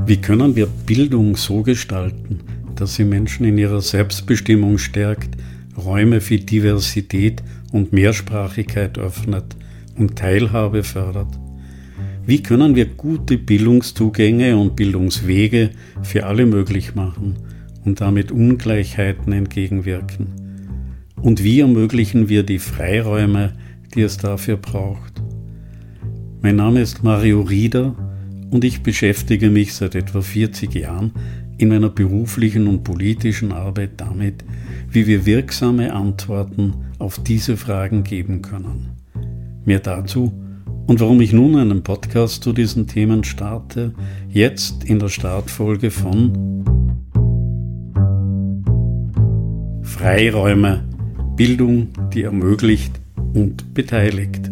Wie können wir Bildung so gestalten, dass sie Menschen in ihrer Selbstbestimmung stärkt, Räume für Diversität und Mehrsprachigkeit öffnet und Teilhabe fördert? Wie können wir gute Bildungszugänge und Bildungswege für alle möglich machen und damit Ungleichheiten entgegenwirken? Und wie ermöglichen wir die Freiräume, die es dafür braucht? Mein Name ist Mario Rieder und ich beschäftige mich seit etwa 40 Jahren in meiner beruflichen und politischen Arbeit damit, wie wir wirksame Antworten auf diese Fragen geben können. Mehr dazu und warum ich nun einen Podcast zu diesen Themen starte, jetzt in der Startfolge von Freiräume, Bildung, die ermöglicht und beteiligt.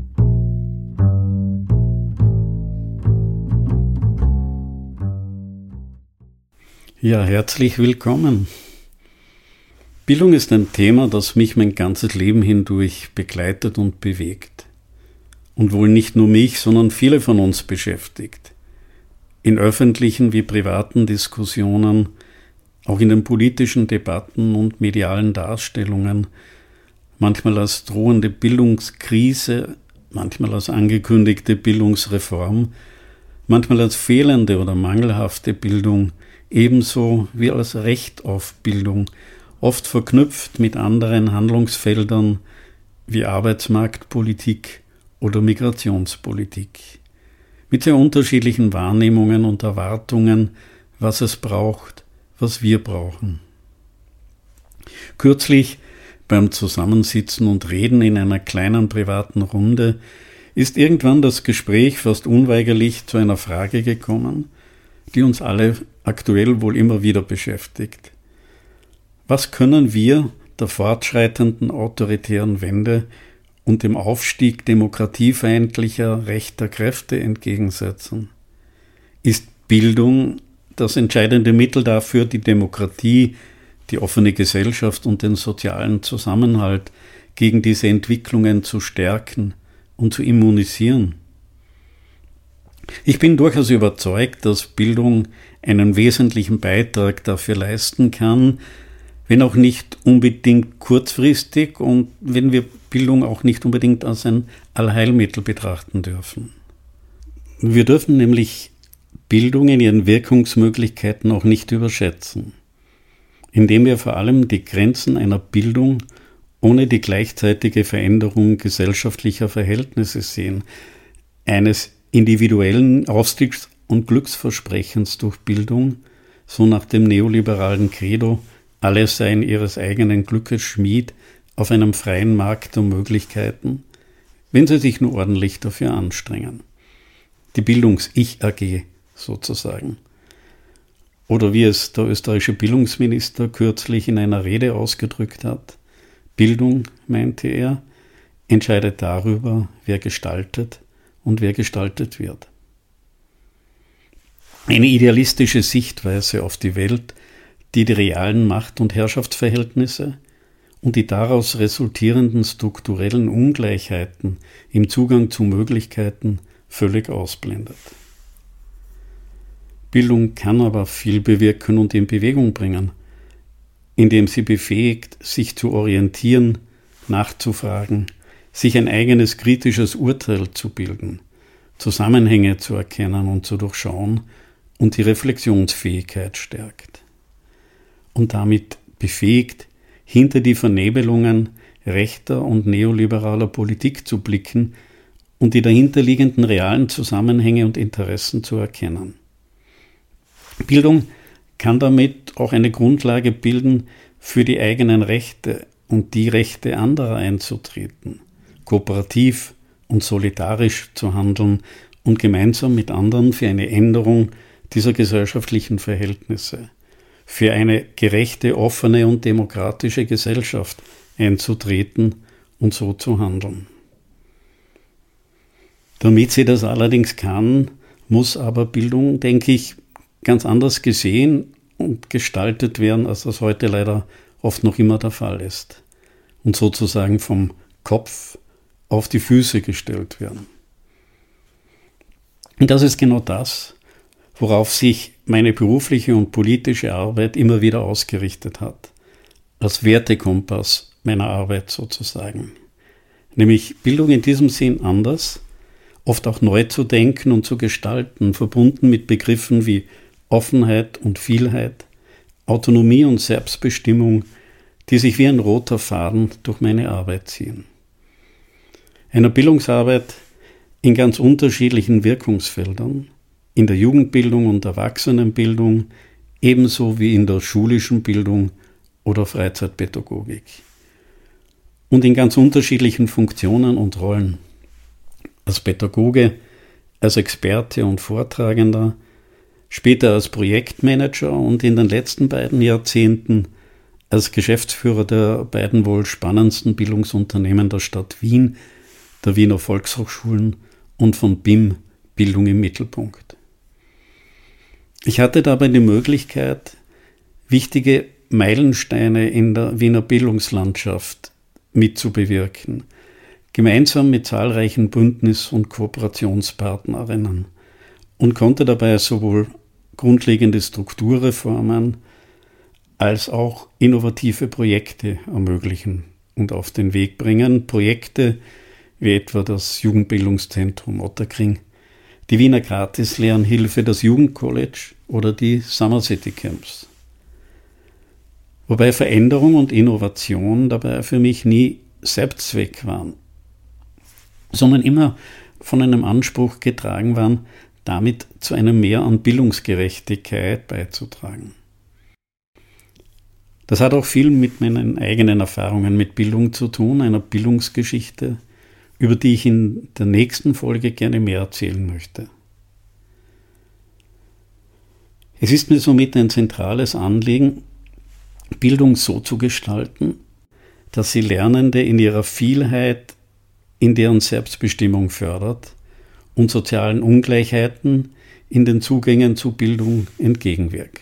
Ja, herzlich willkommen. Bildung ist ein Thema, das mich mein ganzes Leben hindurch begleitet und bewegt. Und wohl nicht nur mich, sondern viele von uns beschäftigt. In öffentlichen wie privaten Diskussionen, auch in den politischen Debatten und medialen Darstellungen, manchmal als drohende Bildungskrise, manchmal als angekündigte Bildungsreform, manchmal als fehlende oder mangelhafte Bildung, ebenso wie als Recht auf Bildung, oft verknüpft mit anderen Handlungsfeldern wie Arbeitsmarktpolitik oder Migrationspolitik, mit sehr unterschiedlichen Wahrnehmungen und Erwartungen, was es braucht, was wir brauchen. Kürzlich beim Zusammensitzen und Reden in einer kleinen privaten Runde ist irgendwann das Gespräch fast unweigerlich zu einer Frage gekommen, die uns alle aktuell wohl immer wieder beschäftigt. Was können wir der fortschreitenden autoritären Wende und dem Aufstieg demokratiefeindlicher rechter Kräfte entgegensetzen? Ist Bildung das entscheidende Mittel dafür, die Demokratie, die offene Gesellschaft und den sozialen Zusammenhalt gegen diese Entwicklungen zu stärken und zu immunisieren? Ich bin durchaus überzeugt, dass Bildung einen wesentlichen Beitrag dafür leisten kann, wenn auch nicht unbedingt kurzfristig und wenn wir Bildung auch nicht unbedingt als ein Allheilmittel betrachten dürfen. Wir dürfen nämlich Bildung in ihren Wirkungsmöglichkeiten auch nicht überschätzen, indem wir vor allem die Grenzen einer Bildung ohne die gleichzeitige Veränderung gesellschaftlicher Verhältnisse sehen, eines individuellen Aufstiegs- und Glücksversprechens durch Bildung, so nach dem neoliberalen Credo, alle seien ihres eigenen Glückes Schmied auf einem freien Markt der Möglichkeiten, wenn sie sich nur ordentlich dafür anstrengen. Die Bildungs-Ich-AG sozusagen. Oder wie es der österreichische Bildungsminister kürzlich in einer Rede ausgedrückt hat, Bildung, meinte er, entscheidet darüber, wer gestaltet und wer gestaltet wird. Eine idealistische Sichtweise auf die Welt, die die realen Macht- und Herrschaftsverhältnisse und die daraus resultierenden strukturellen Ungleichheiten im Zugang zu Möglichkeiten völlig ausblendet. Bildung kann aber viel bewirken und in Bewegung bringen, indem sie befähigt, sich zu orientieren, nachzufragen, sich ein eigenes kritisches Urteil zu bilden, Zusammenhänge zu erkennen und zu durchschauen und die Reflexionsfähigkeit stärkt. Und damit befähigt, hinter die Vernebelungen rechter und neoliberaler Politik zu blicken und die dahinterliegenden realen Zusammenhänge und Interessen zu erkennen. Bildung kann damit auch eine Grundlage bilden, für die eigenen Rechte und die Rechte anderer einzutreten, kooperativ und solidarisch zu handeln und gemeinsam mit anderen für eine Änderung dieser gesellschaftlichen Verhältnisse, für eine gerechte, offene und demokratische Gesellschaft einzutreten und so zu handeln. Damit sie das allerdings kann, muss aber Bildung, denke ich, ganz anders gesehen und gestaltet werden, als das heute leider oft noch immer der Fall ist. Und sozusagen vom Kopf auf die Füße gestellt werden. Und das ist genau das, worauf sich meine berufliche und politische Arbeit immer wieder ausgerichtet hat, als Wertekompass meiner Arbeit sozusagen. Nämlich Bildung in diesem Sinn anders, oft auch neu zu denken und zu gestalten, verbunden mit Begriffen wie Offenheit und Vielheit, Autonomie und Selbstbestimmung, die sich wie ein roter Faden durch meine Arbeit ziehen. Einer Bildungsarbeit in ganz unterschiedlichen Wirkungsfeldern, in der Jugendbildung und Erwachsenenbildung, ebenso wie in der schulischen Bildung oder Freizeitpädagogik. Und in ganz unterschiedlichen Funktionen und Rollen. Als Pädagoge, als Experte und Vortragender, später als Projektmanager und in den letzten beiden Jahrzehnten als Geschäftsführer der beiden wohl spannendsten Bildungsunternehmen der Stadt Wien, der Wiener Volkshochschulen und von BIM Bildung im Mittelpunkt. Ich hatte dabei die Möglichkeit, wichtige Meilensteine in der Wiener Bildungslandschaft mitzubewirken, gemeinsam mit zahlreichen Bündnis- und Kooperationspartnerinnen, und konnte dabei sowohl grundlegende Strukturreformen als auch innovative Projekte ermöglichen und auf den Weg bringen. Projekte wie etwa das Jugendbildungszentrum Ottakring, die Wiener Gratislernhilfe, das Jugendcollege oder die Summer City Camps. Wobei Veränderung und Innovation dabei für mich nie Selbstzweck waren, sondern immer von einem Anspruch getragen waren, damit zu einem Mehr an Bildungsgerechtigkeit beizutragen. Das hat auch viel mit meinen eigenen Erfahrungen mit Bildung zu tun, einer Bildungsgeschichte, über die ich in der nächsten Folge gerne mehr erzählen möchte. Es ist mir somit ein zentrales Anliegen, Bildung so zu gestalten, dass sie Lernende in ihrer Vielheit in deren Selbstbestimmung fördert und sozialen Ungleichheiten in den Zugängen zu Bildung entgegenwirkt.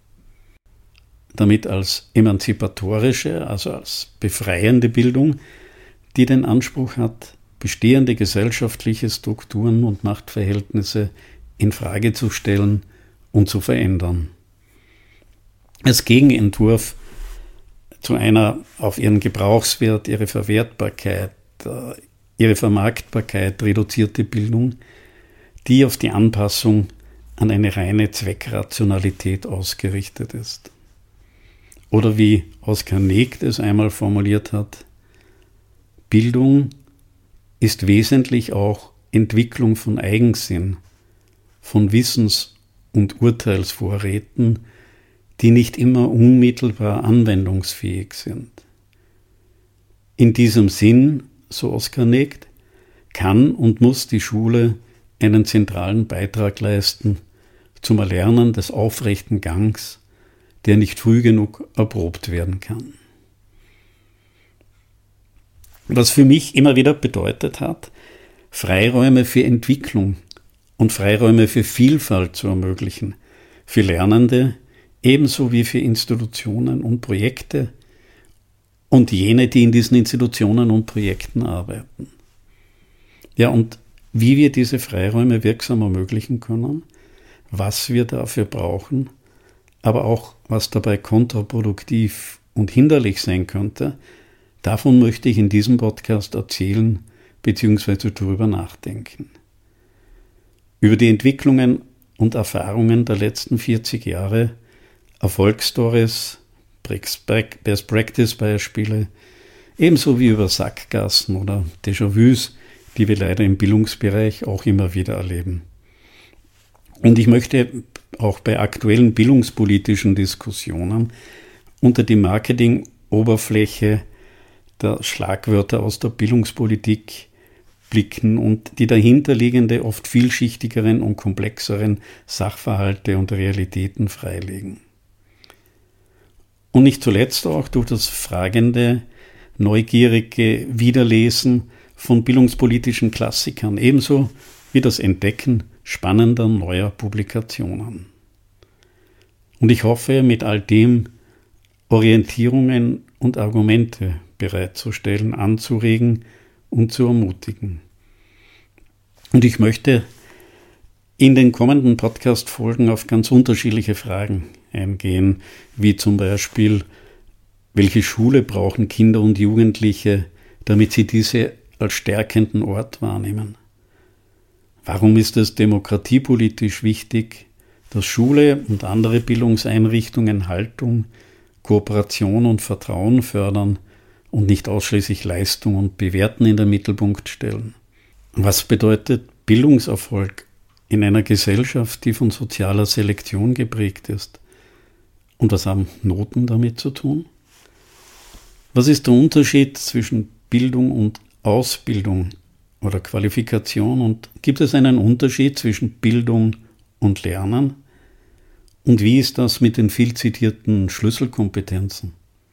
Damit als emanzipatorische, also als befreiende Bildung, die den Anspruch hat, bestehende gesellschaftliche Strukturen und Machtverhältnisse in Frage zu stellen und zu verändern. Als Gegenentwurf zu einer auf ihren Gebrauchswert, ihre Verwertbarkeit, ihre Vermarktbarkeit reduzierte Bildung, die auf die Anpassung an eine reine Zweckrationalität ausgerichtet ist. Oder wie Oskar Negt es einmal formuliert hat: Bildung ist wesentlich auch Entwicklung von Eigensinn, von Wissens- und Urteilsvorräten, die nicht immer unmittelbar anwendungsfähig sind. In diesem Sinn, so Oskar Negt, kann und muss die Schule einen zentralen Beitrag leisten zum Erlernen des aufrechten Gangs, der nicht früh genug erprobt werden kann. Was für mich immer wieder bedeutet hat, Freiräume für Entwicklung und Freiräume für Vielfalt zu ermöglichen, für Lernende ebenso wie für Institutionen und Projekte und jene, die in diesen Institutionen und Projekten arbeiten. Ja, und wie wir diese Freiräume wirksam ermöglichen können, was wir dafür brauchen, aber auch was dabei kontraproduktiv und hinderlich sein könnte, davon möchte ich in diesem Podcast erzählen bzw. darüber nachdenken. Über die Entwicklungen und Erfahrungen der letzten 40 Jahre, Erfolgsstories, Best-Practice-Beispiele, ebenso wie über Sackgassen oder Déjà-vus, die wir leider im Bildungsbereich auch immer wieder erleben. Und ich möchte auch bei aktuellen bildungspolitischen Diskussionen unter die Marketing-Oberfläche der Schlagwörter aus der Bildungspolitik blicken und die dahinterliegende, oft vielschichtigeren und komplexeren Sachverhalte und Realitäten freilegen. Und nicht zuletzt auch durch das fragende, neugierige Wiederlesen von bildungspolitischen Klassikern, ebenso wie das Entdecken spannender neuer Publikationen. Und ich hoffe, mit all dem Orientierungen und Argumente bereitzustellen, anzuregen und zu ermutigen. Und ich möchte in den kommenden Podcast-Folgen auf ganz unterschiedliche Fragen eingehen, wie zum Beispiel, welche Schule brauchen Kinder und Jugendliche, damit sie diese als stärkenden Ort wahrnehmen? Warum ist es demokratiepolitisch wichtig, dass Schule und andere Bildungseinrichtungen Haltung, Kooperation und Vertrauen fördern und nicht ausschließlich Leistung und Bewerten in den Mittelpunkt stellen? Was bedeutet Bildungserfolg in einer Gesellschaft, die von sozialer Selektion geprägt ist? Und was haben Noten damit zu tun? Was ist der Unterschied zwischen Bildung und Ausbildung oder Qualifikation? Und gibt es einen Unterschied zwischen Bildung und Lernen? Und wie ist das mit den viel zitierten Schlüsselkompetenzen?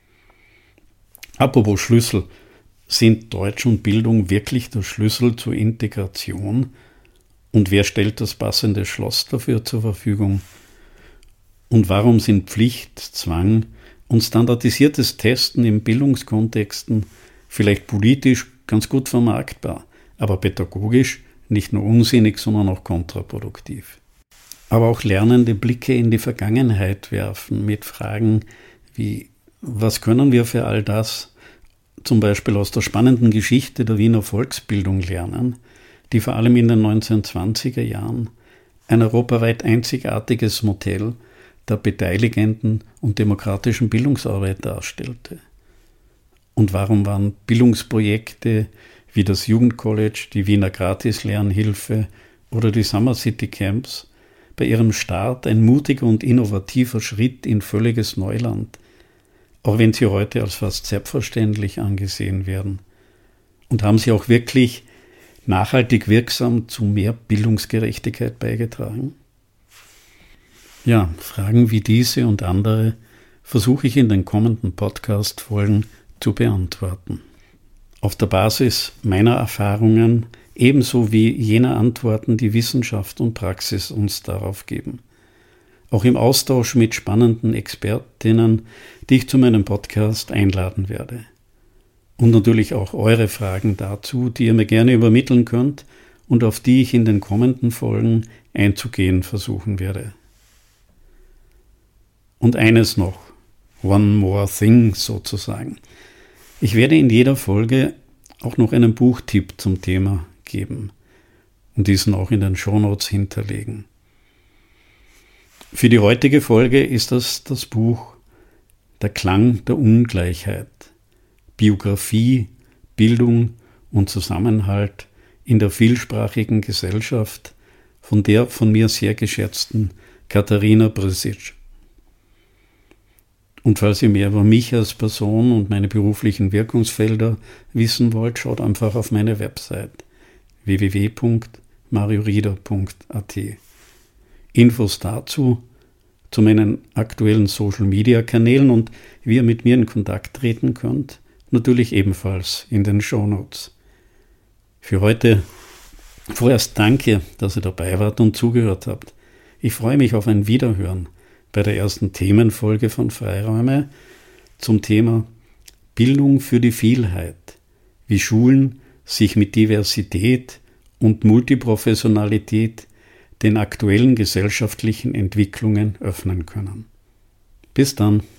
Apropos Schlüssel, sind Deutsch und Bildung wirklich der Schlüssel zur Integration? Und wer stellt das passende Schloss dafür zur Verfügung? Und warum sind Pflicht, Zwang und standardisiertes Testen in Bildungskontexten vielleicht politisch ganz gut vermarktbar, aber pädagogisch nicht nur unsinnig, sondern auch kontraproduktiv? Aber auch lernende Blicke in die Vergangenheit werfen mit Fragen wie, was können wir für all das, zum Beispiel aus der spannenden Geschichte der Wiener Volksbildung lernen, die vor allem in den 1920er Jahren ein europaweit einzigartiges Modell der beteiligenden und demokratischen Bildungsarbeit darstellte. Und warum waren Bildungsprojekte wie das Jugendcollege, die Wiener Gratis-Lernhilfe oder die Summer City Camps bei ihrem Start ein mutiger und innovativer Schritt in völliges Neuland, auch wenn sie heute als fast selbstverständlich angesehen werden? Und haben sie auch wirklich nachhaltig wirksam zu mehr Bildungsgerechtigkeit beigetragen? Ja, Fragen wie diese und andere versuche ich in den kommenden Podcast-Folgen zu beantworten. Auf der Basis meiner Erfahrungen, ebenso wie jener Antworten, die Wissenschaft und Praxis uns darauf geben. Auch im Austausch mit spannenden Expertinnen, die ich zu meinem Podcast einladen werde. Und natürlich auch eure Fragen dazu, die ihr mir gerne übermitteln könnt und auf die ich in den kommenden Folgen einzugehen versuchen werde. Und eines noch, one more thing sozusagen. Ich werde in jeder Folge auch noch einen Buchtipp zum Thema geben und diesen auch in den Shownotes hinterlegen. Für die heutige Folge ist das Buch Der Klang der Ungleichheit. Biografie, Bildung und Zusammenhalt in der vielsprachigen Gesellschaft von der von mir sehr geschätzten Katharina Brzic. Und falls ihr mehr über mich als Person und meine beruflichen Wirkungsfelder wissen wollt, schaut einfach auf meine Website www.mariorieder.at. Infos dazu, zu meinen aktuellen Social-Media-Kanälen und wie ihr mit mir in Kontakt treten könnt, natürlich ebenfalls in den Shownotes. Für heute vorerst danke, dass ihr dabei wart und zugehört habt. Ich freue mich auf ein Wiederhören bei der ersten Themenfolge von Freiräume zum Thema Bildung für die Vielheit, wie Schulen sich mit Diversität und Multiprofessionalität den aktuellen gesellschaftlichen Entwicklungen öffnen können. Bis dann.